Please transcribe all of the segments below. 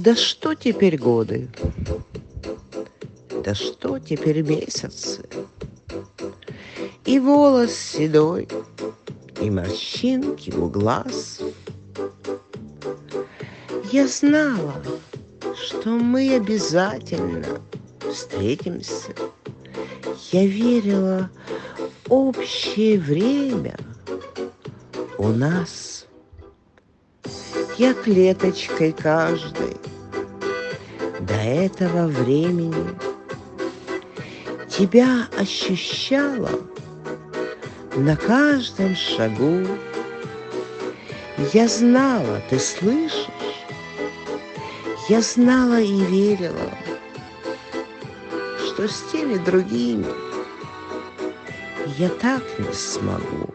Да что теперь годы, да что теперь месяцы, и волос седой, и морщинки у глаз. Я знала, что мы обязательно встретимся. Я верила, общее время у нас. Я клеточкой каждой до этого времени тебя ощущала на каждом шагу. Я знала, ты слышишь? Я знала и верила, что с теми другими я так не смогу.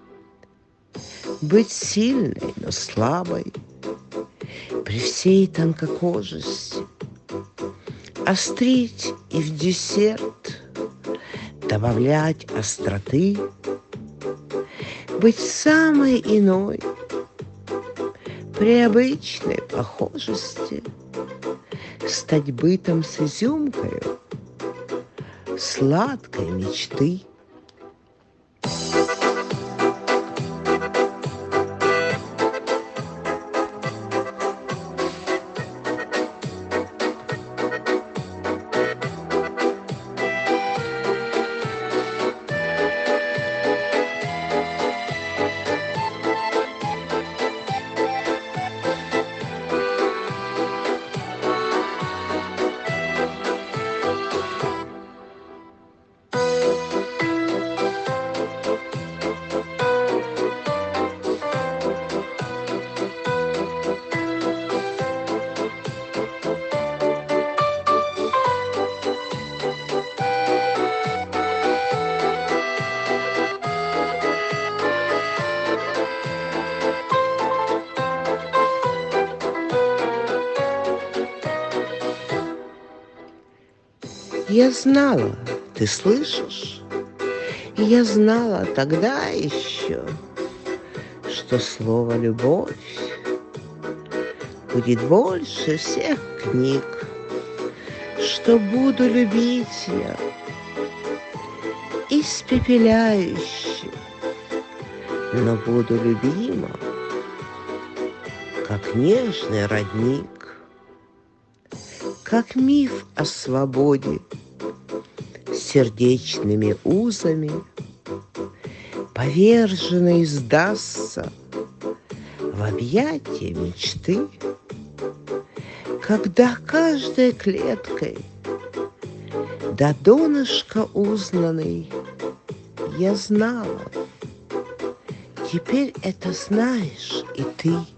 Быть сильной, но слабой, при всей тонкокожести, острить и в десерт добавлять остроты, быть самой иной, при обычной похожести, стать бытом с изюмкою сладкой мечты. Я знала, ты слышишь? И я знала тогда еще, что слово «любовь» будет больше всех книг, что буду любить я испепеляюще, но буду любима, как нежный родник, как миф о свободе, сердечными узами поверженный сдастся в объятия мечты, когда каждой клеткой до донышка узнанный я знала. Теперь это знаешь и ты.